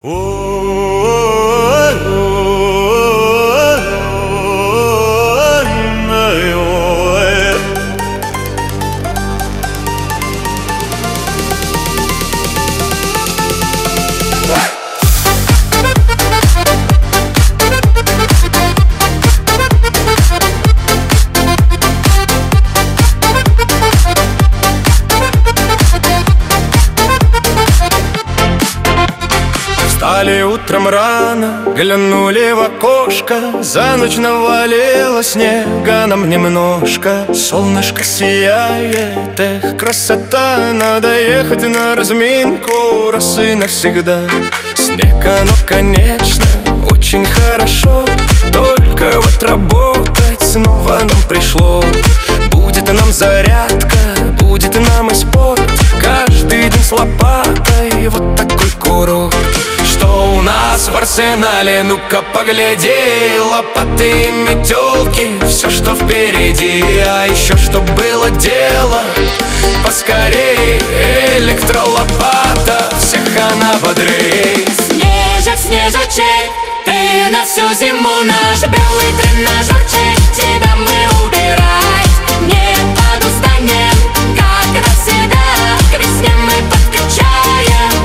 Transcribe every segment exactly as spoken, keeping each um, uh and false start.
Встали утром рано, глянули в окошко. За ночь навалило снега нам немножко. Солнышко сияет, эх, красота. Надо ехать на разминку раз и навсегда. Снег, оно, конечно, очень хорошо. Только вот работать снова нам пришло. Будет нам зарядка, будет нам и спорт. Каждый день с лопатой, вот такой курорт. Что у нас в арсенале, ну-ка погляди. Лопаты и метелки, все, что впереди. А еще, чтоб было дело поскорей. Электролопата, всех она бодрей. Снежок, снежочек, ты на всю зиму наш белый тренажерчик. Тебя мы убирать не подустанем. Как раз себя к весне мы подкачаем.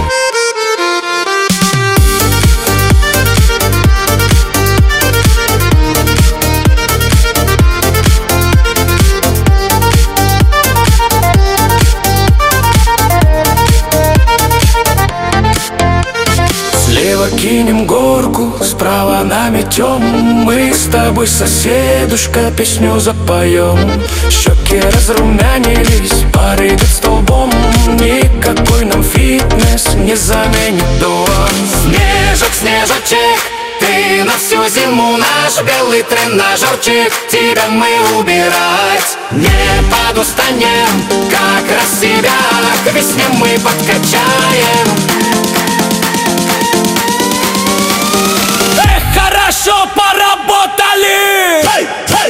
Слева кинем горку, справа наметем. Мы с тобой, соседушка, песню запоем. Щеки разрумянились, пар идет столбом. Никакой нам фитнес не заменит дом. Снежок, снежочек, ты на всю зиму наш белый тренажерчик. Тебя мы убирать не подустанем. Как раз себя к весне мы подкачаем. Хорошо поработали! Hey, hey!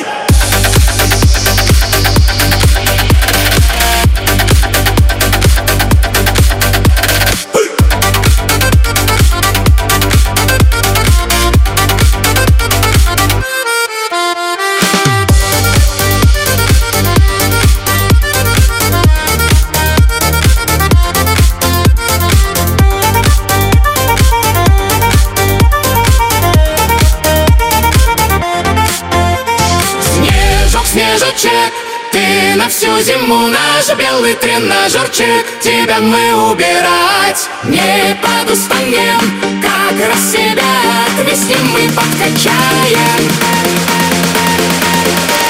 Снежочек, ты на всю зиму наш белый тренажерчик. Тебя мы убирать не подустанем. Как раз себя к весне мы подкачаем.